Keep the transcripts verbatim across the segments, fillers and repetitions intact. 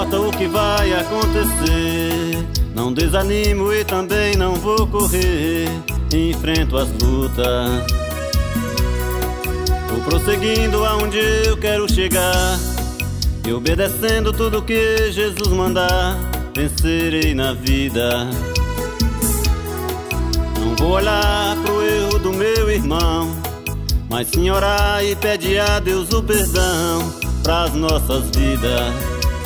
importa o que vai acontecer, não desanimo e também não vou correr. Enfrento as lutas, vou prosseguindo aonde eu quero chegar, e obedecendo tudo que Jesus mandar, vencerei na vida. Não vou olhar pro erro do meu irmão, mas sim orar e pedir a Deus o perdão pras nossas vidas.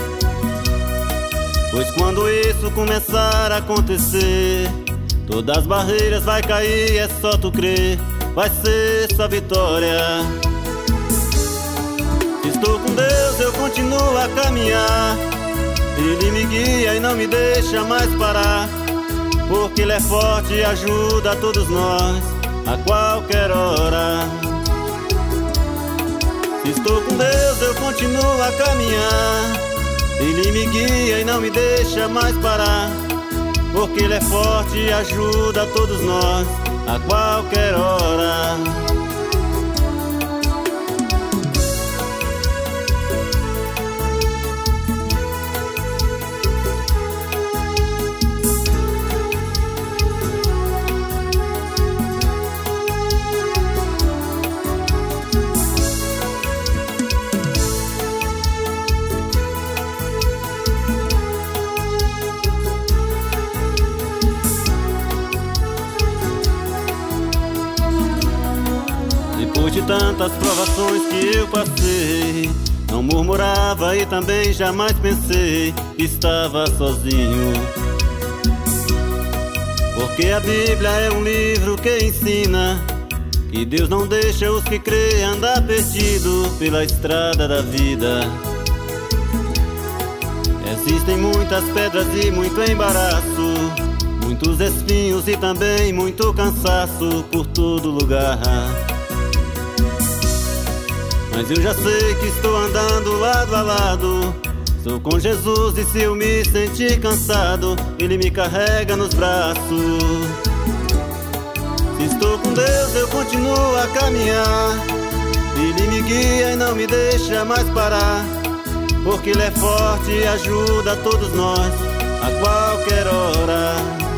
Pois quando isso começar a acontecer, todas as barreiras vai cair, é só tu crer, vai ser só vitória. Estou com Deus, eu continuo a caminhar, Ele me guia e não me deixa mais parar, porque Ele é forte e ajuda a todos nós, a qualquer hora. Estou com Deus, eu continuo a caminhar, Ele me guia e não me deixa mais parar, porque Ele é forte e ajuda a todos nós, a qualquer hora. Depois de tantas provações que eu passei, não murmurava e também jamais pensei que estava sozinho, porque a Bíblia é um livro que ensina que Deus não deixa os que creem andar perdido pela estrada da vida. Existem muitas pedras e muito embaraço, muitos espinhos e também muito cansaço por todo lugar. Mas eu já sei que estou andando lado a lado, estou com Jesus e se eu me sentir cansado, Ele me carrega nos braços. Se estou com Deus eu continuo a caminhar, Ele me guia e não me deixa mais parar, porque Ele é forte e ajuda a todos nós, a qualquer hora.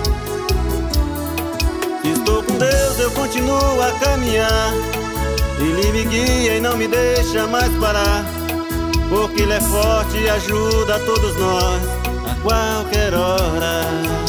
Se estou com Deus eu continuo a caminhar, Ele me guia e não me deixa mais parar, porque Ele é forte e ajuda a todos nós, a qualquer hora.